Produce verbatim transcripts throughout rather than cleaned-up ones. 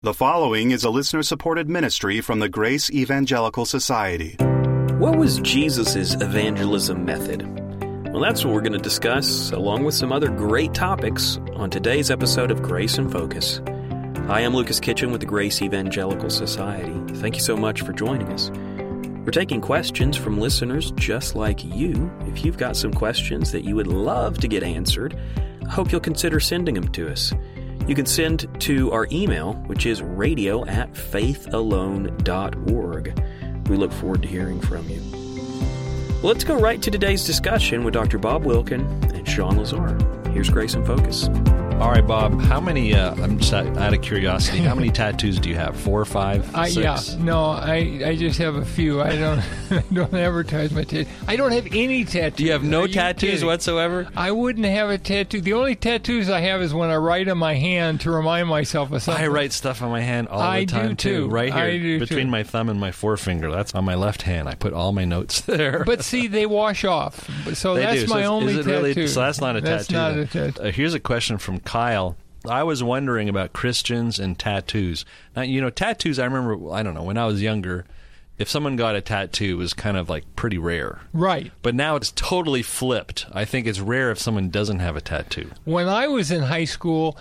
The following is a listener-supported ministry from the Grace Evangelical Society. What was Jesus' evangelism method? Well, that's what we're going to discuss, along with some other great topics, on today's episode of Grace in Focus. Hi, I'm Lucas Kitchen with the Grace Evangelical Society. Thank you so much for joining us. We're taking questions from listeners just like you. If you've got some questions that you would love to get answered, I hope you'll consider sending them to us. You can send to our email, which is radio at faithalone dot org. We look forward to hearing from you. Well, let's go right to today's discussion with Doctor Bob Wilkin and Sean Lazar. Here's Grace in Focus. All right, Bob, how many, uh, I'm just out of curiosity, how many tattoos do you have? Four or five? I, Six? Yeah, no, I, I just have a few. I don't I don't advertise my tattoos. I don't have any tattoos. Do you have no Are you tattoos kidding? whatsoever? I wouldn't have a tattoo. The only tattoos I have is when I write on my hand to remind myself of something. I write stuff on my hand all I the time, do too. Right here, I do between too. my thumb and my forefinger. That's on my left hand. I put all my notes there. But see, they wash off. So They that's do. my so it's- only is it tattoo. really, So that's not a that's tattoo. not then. a tattoo. Uh, here's a question from Kyle. I was wondering about Christians and tattoos. Now, you know, tattoos, I remember, I don't know, when I was younger, if someone got a tattoo, it was kind of like pretty rare. Right. But now it's totally flipped. I think it's rare if someone doesn't have a tattoo. When I was in high school,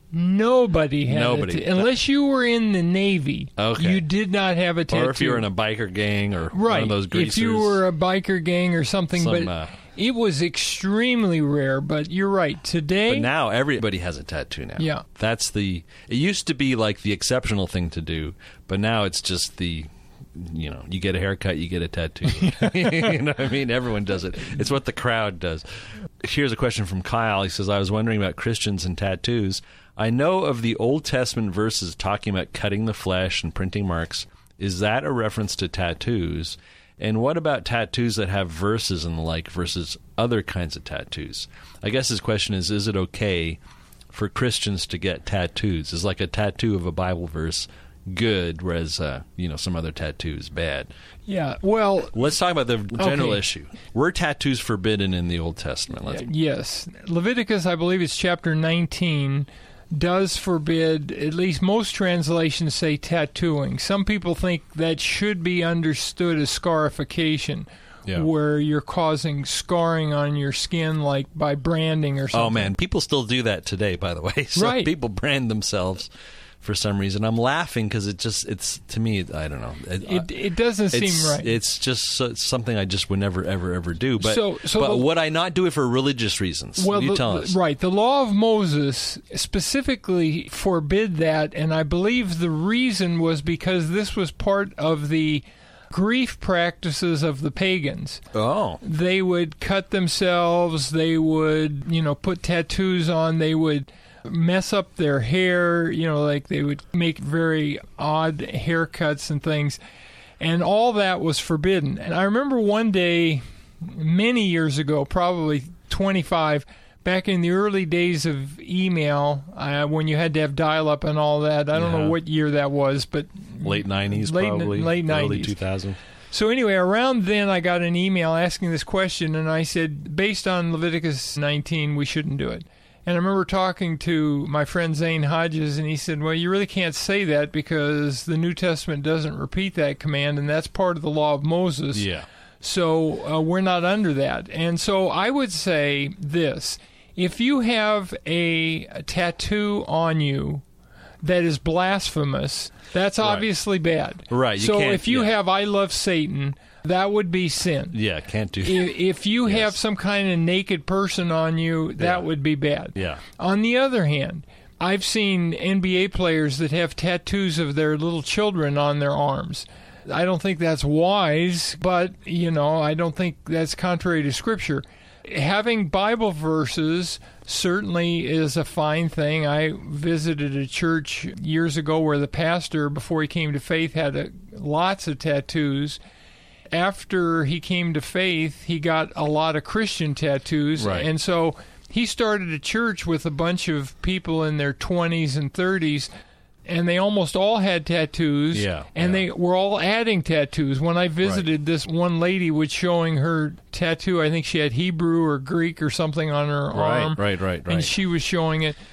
nobody had Nobody. a ta- unless you were in the Navy. Okay. You did not have a tattoo. Or if you were in a biker gang or right. one of those greasers. If you were a biker gang or something, Some, but uh, it was extremely rare. But you're right. Today, But now everybody has a tattoo now. Yeah. That's the, it used to be like the exceptional thing to do, but now it's just the, you know, you get a haircut, you get a tattoo. You know what I mean? Everyone does it. It's what the crowd does. Here's a question from Kyle. He says, I was wondering about Christians and tattoos. I know of the Old Testament verses talking about cutting the flesh and printing marks. Is that a reference to tattoos? And what about tattoos that have verses and the like versus other kinds of tattoos? I guess his question is, is it okay for Christians to get tattoos? Is like a tattoo of a Bible verse good, whereas, uh, you know, some other tattoos bad? yeah. Well, Let's talk about the general Okay. issue. Were tattoos forbidden in the Old Testament? Let's, yes. Leviticus, I believe it's chapter nineteen, does forbid, at least most translations say tattooing. Some people think that should be understood as scarification, Yeah. where you're causing scarring on your skin, like by branding or something. Oh, man. People still do that today, by the way. So Right. people brand themselves for some reason. I'm laughing because it just, it's, to me, I don't know. It, It, it doesn't it's, seem right. It's just so, something I just would never, ever, ever do. But, So- so but the- would I not do it for religious reasons? Well, you the- tell us. right. The law of Moses specifically forbid that, and I believe the reason was because this was part of the grief practices of the pagans. Oh. They would cut themselves, they would, you know, put tattoos on, they would mess up their hair, you know, like they would make very odd haircuts and things. And all that was forbidden. And I remember one day, many years ago, probably twenty-five, back in the early days of email, uh, when you had to have dial-up and all that. I don't Yeah. know what year that was, but Late nineties, Late- probably. late Early nineties. two thousand. So anyway, around then I got an email asking this question, and I said, based on Leviticus nineteen, we shouldn't do it. And I remember talking to my friend Zane Hodges, and he said, well, you really can't say that because the New Testament doesn't repeat that command, and that's part of the law of Moses. Yeah. So uh, we're not under that. And so I would say this. If you have a, a tattoo on you that is blasphemous, that's Right. obviously bad. Right, you so can't- if you yeah. have I love Satan, that would be sin. Yeah, can't do If, if you Yes. have some kind of naked person on you, that Yeah. would be bad. Yeah. On the other hand, I've seen N B A players that have tattoos of their little children on their arms. I don't think that's wise, but, you know, I don't think that's contrary to Scripture. Having Bible verses certainly is a fine thing. I visited a church years ago where the pastor, before he came to faith, had a, lots of tattoos. After he came to faith, he got a lot of Christian tattoos. Right. And so he started a church with a bunch of people in their twenties and thirties, and they almost all had tattoos. Yeah, And yeah. they were all adding tattoos. When I visited, this one lady was showing her tattoo. I think she had Hebrew or Greek or something on her Right, arm. right, right, right. And she was showing it.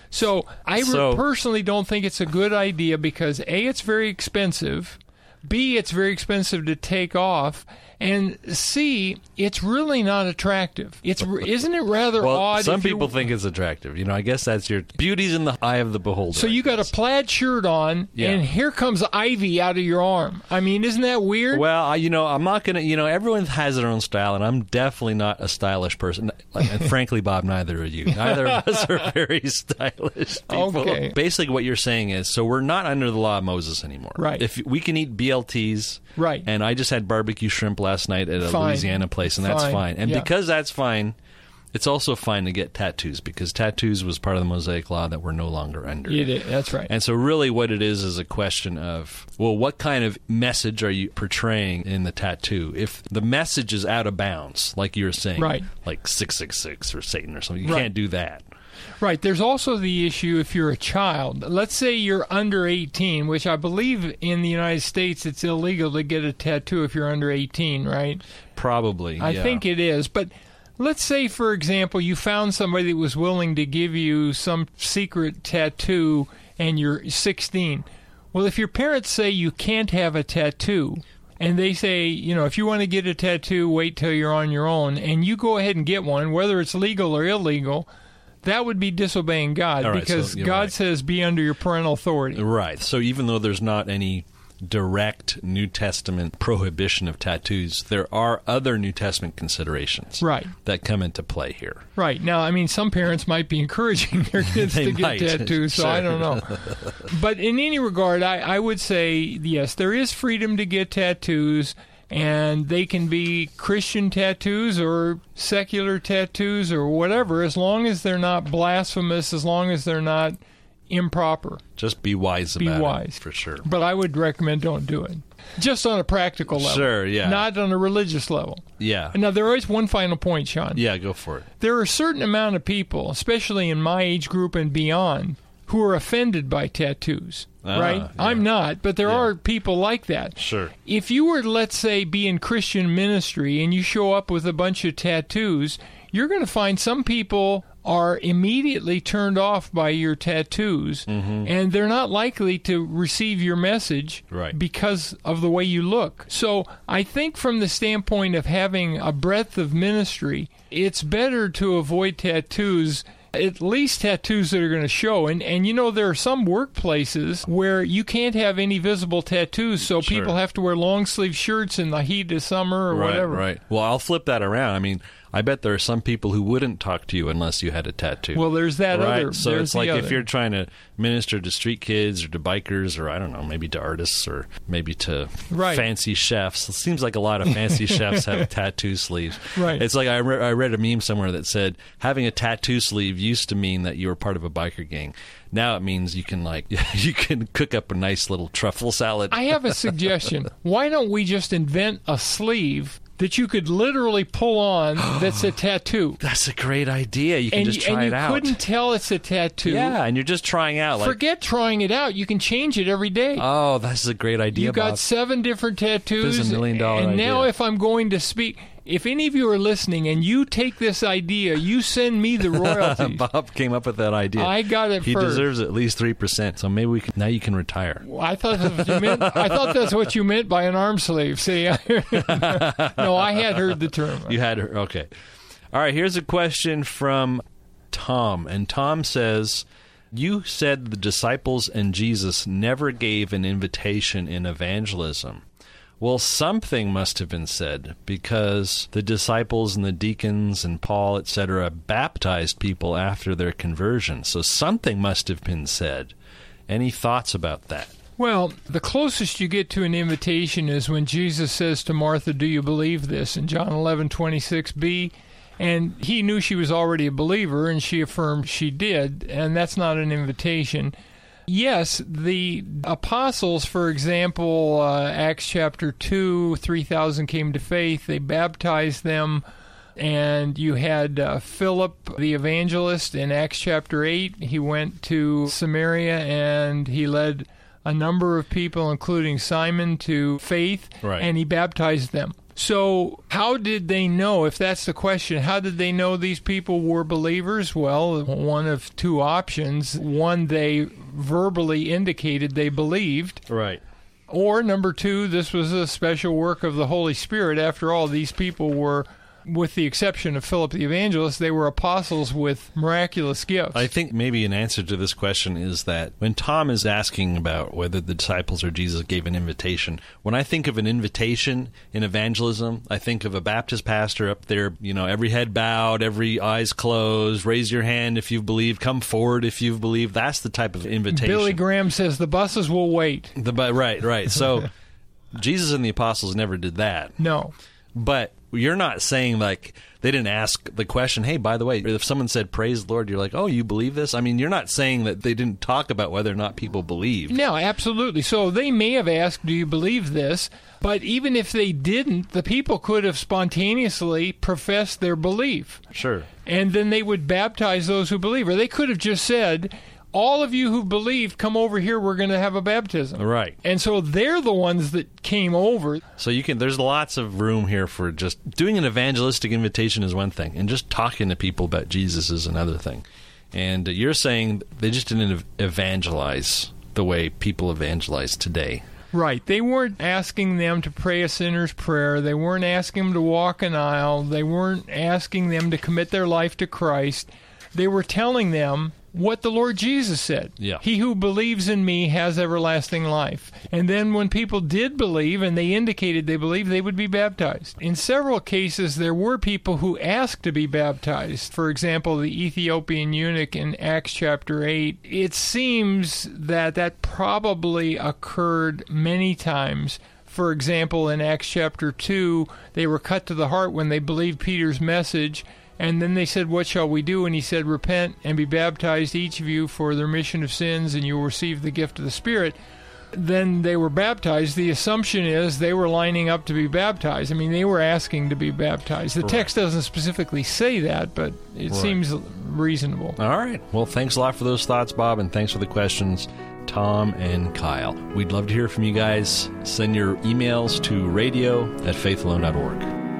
So I So- re- personally don't think it's a good idea because A, it's very expensive, B, it's very expensive to take off, and C, it's really not attractive. It's Isn't it rather Well, odd? some if you- people think it's attractive. You know, I guess that's your beauty's in the eye of the beholder. So I you got a guess. plaid shirt on, Yeah. and here comes ivy out of your arm. I mean, isn't that weird? Well, I, you know, I'm not going to, you know, everyone has their own style, and I'm definitely not a stylish person. And frankly, Bob, neither are you. Neither of us are very stylish people. Okay. Basically, what you're saying is, so we're not under the law of Moses anymore. Right. If we can eat B L Ts. Right. And I just had barbecue shrimp last night at a Fine. Louisiana place, and that's Fine. fine. And Yeah. because that's fine, it's also fine to get tattoos, because tattoos was part of the Mosaic Law that we're no longer under. It is, that's right. And so really what it is is a question of, well, what kind of message are you portraying in the tattoo? If the message is out of bounds, like you were saying, Right. like six six six or Satan or something, you Right. can't do that. Right. There's also the issue if you're a child. Let's say you're under eighteen, which I believe in the United States it's illegal to get a tattoo if you're under eighteen, right? Probably, I yeah. think it is. But let's say, for example, you found somebody that was willing to give you some secret tattoo and you're sixteen. Well, if your parents say you can't have a tattoo, and they say, you know, if you want to get a tattoo, wait till you're on your own, and you go ahead and get one, whether it's legal or illegal, that would be disobeying God, All right, because so you're God right. says be under your parental authority. Right. So even though there's not any direct New Testament prohibition of tattoos, there are other New Testament considerations Right. that come into play here. Right. Now, I mean, some parents might be encouraging their kids They to get might. tattoos, so I Sure. don't know. But in any regard, I, I would say, yes, there is freedom to get tattoos, and they can be Christian tattoos or secular tattoos or whatever, as long as they're not blasphemous, as long as they're not improper. Just be wise Be about wise. it, for sure. But I would recommend don't do it. Just on a practical level. Sure, yeah. Not on a religious level. Yeah. Now, there is one final point, Sean. Yeah, go for it. There are a certain amount of people, especially in my age group and beyond, who are offended by tattoos, Ah, right? yeah. I'm not, but there Yeah. are people like that. Sure. If you were, let's say, be in Christian ministry and you show up with a bunch of tattoos, you're going to find some people are immediately turned off by your tattoos, and they're not likely to receive your message Right. because of the way you look. So I think from the standpoint of having a breadth of ministry, it's better to avoid tattoos, at least tattoos that are going to show. And, and you know, there are some workplaces where you can't have any visible tattoos, so Sure. people have to wear long-sleeve shirts in the heat of summer or Right, whatever. right. Well, I'll flip that around. I mean, I bet there are some people who wouldn't talk to you unless you had a tattoo. Well, there's that right? other. So there's it's the like if other. you're trying to minister to street kids or to bikers or I don't know, maybe to artists or maybe to Right. fancy chefs. It seems like a lot of fancy chefs have tattoo sleeves. Right. It's like I, re- I read a meme somewhere that said having a tattoo sleeve used to mean that you were part of a biker gang. Now it means you can like you can cook up a nice little truffle salad. I have a suggestion. Why don't we just invent a sleeve that you could literally pull on that's a tattoo? That's a great idea. You can And, just you- try and it you out. couldn't tell it's a tattoo. Yeah, and you're just trying out. Like, Forget trying it out. You can change it every day. oh, that's a great idea, you got Bob. seven different tattoos. This is a million dollar And now idea. if I'm going to speak, if any of you are listening and you take this idea, you send me the royalties. Bob came up with that idea. I got it He first. deserves at least three percent. So maybe we can. Now you can retire. I thought that's what you meant. I thought that's what you meant by an arm sleeve. See, no, I had heard the term. You had her. Okay. All right. Here's a question from Tom, and Tom says, "You said the disciples and Jesus never gave an invitation in evangelism. Well, something must have been said, because the disciples and the deacons and Paul, et cetera, baptized people after their conversion. So something must have been said. Any thoughts about that?" Well, the closest you get to an invitation is when Jesus says to Martha, "Do you believe this?" in John eleven twenty-six b. And he knew she was already a believer, and she affirmed she did, and that's not an invitation. Yes, the apostles, for example, uh, Acts chapter two, three thousand came to faith. They baptized them. And you had uh, Philip the evangelist in Acts chapter eight. He went to Samaria and he led a number of people, including Simon, to faith, Right. and he baptized them. So how did they know, if that's the question, how did they know these people were believers? Well, one of two options. One, they verbally indicated they believed. Right. Or number two, this was a special work of the Holy Spirit. After all, these people were, with the exception of Philip the Evangelist, they were apostles with miraculous gifts. I think maybe an answer to this question is that when Tom is asking about whether the disciples or Jesus gave an invitation, when I think of an invitation in evangelism, I think of a Baptist pastor up there, you know, every head bowed, every eyes closed, raise your hand if you believe, come forward if you believe. That's the type of invitation. Billy Graham says the buses will wait. The, right, right. So Jesus and the apostles never did that. No. But you're not saying, like, they didn't ask the question, hey, by the way, if someone said, praise the Lord, you're like, oh, you believe this? I mean, you're not saying that they didn't talk about whether or not people believed. No, absolutely. So they may have asked, do you believe this? But even if they didn't, the people could have spontaneously professed their belief. Sure. And then they would baptize those who believe. Or they could have just said, all of you who believed, come over here, we're going to have a baptism. Right. And so they're the ones that came over. So you can. There's lots of room here for just doing an evangelistic invitation is one thing, and just talking to people about Jesus is another thing. And you're saying they just didn't evangelize the way people evangelize today. Right. They weren't asking them to pray a sinner's prayer. They weren't asking them to walk an aisle. They weren't asking them to commit their life to Christ. They were telling them what the Lord Jesus said. Yeah. He who believes in me has everlasting life. And then when people did believe, and they indicated they believed, they would be baptized. In several cases, there were people who asked to be baptized. For example, the Ethiopian eunuch in Acts chapter eight. It seems that that probably occurred many times. For example, in Acts chapter two, they were cut to the heart when they believed Peter's message. And then they said, what shall we do? And he said, repent and be baptized, each of you, for the remission of sins, and you will receive the gift of the Spirit. Then they were baptized. The assumption is they were lining up to be baptized. I mean, they were asking to be baptized. The Right. text doesn't specifically say that, but it Right. seems reasonable. All right. Well, thanks a lot for those thoughts, Bob, and thanks for the questions, Tom and Kyle. We'd love to hear from you guys. Send your emails to radio at faith alone dot org.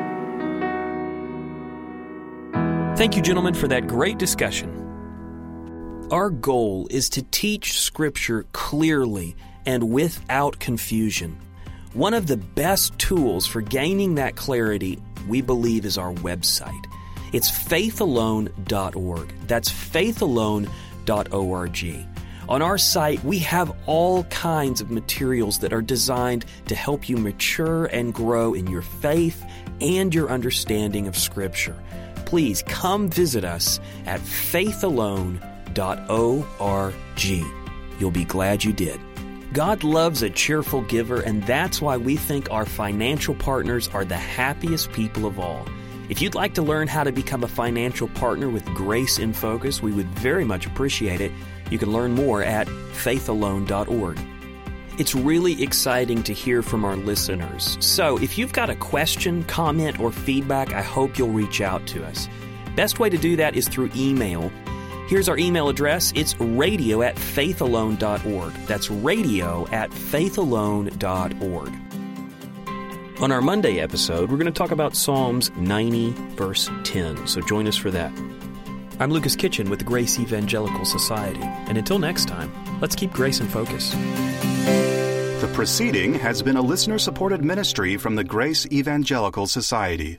Thank you, gentlemen, for that great discussion. Our goal is to teach Scripture clearly and without confusion. One of the best tools for gaining that clarity, we believe, is our website. It's faith alone dot org. That's faith alone dot org. On our site, we have all kinds of materials that are designed to help you mature and grow in your faith and your understanding of Scripture. Please come visit us at faith alone dot org. You'll be glad you did. God loves a cheerful giver, and that's why we think our financial partners are the happiest people of all. If you'd like to learn how to become a financial partner with Grace in Focus, we would very much appreciate it. You can learn more at faith alone dot org. It's really exciting to hear from our listeners. So if you've got a question, comment, or feedback, I hope you'll reach out to us. Best way to do that is through email. Here's our email address. It's radio at faith alone dot org. That's radio at faith alone dot org. On our Monday episode, we're going to talk about Psalms ninety, verse ten. So join us for that. I'm Lucas Kitchen with the Grace Evangelical Society. And until next time, let's keep Grace in Focus. The proceeding has been a listener-supported ministry from the Grace Evangelical Society.